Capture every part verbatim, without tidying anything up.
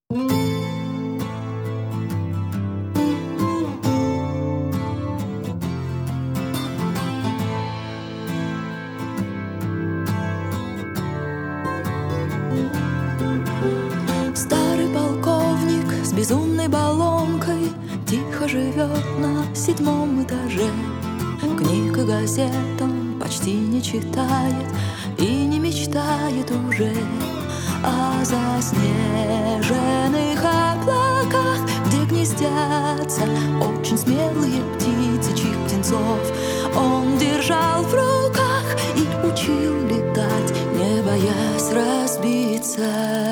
Старый полковник с безумной баллонкой тихо живет на седьмом этаже. Книг и газет он почти не читает и не мечтает уже о заснеженных облаках, где гнездятся очень смелые птицы, чьих птенцов он держал в руках и учил летать, не боясь разбиться.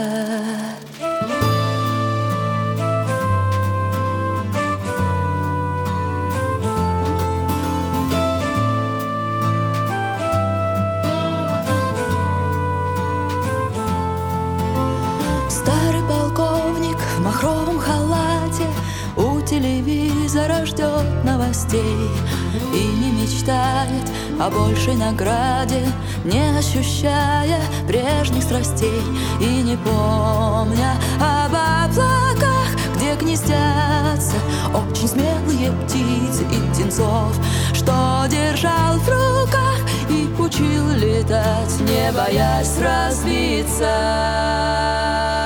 Старый полковник в махровом халате у телевизора ждет новостей и не мечтает о большей награде, не ощущая прежних страстей и не помня об облаках, где гнездятся очень смелые птицы и птенцов, что держал в руках и учил летать, не боясь разбиться.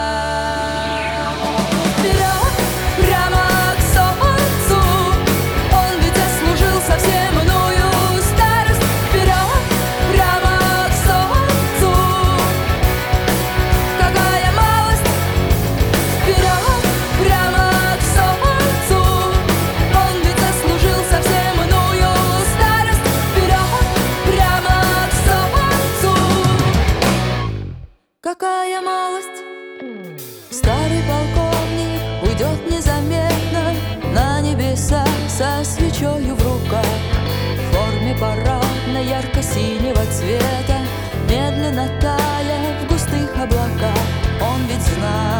Какая малость! Старый полковник уйдет незаметно на небеса со свечою в руках, в форме парадной ярко-синего цвета, медленно тая в густых облаках. Он ведь знает,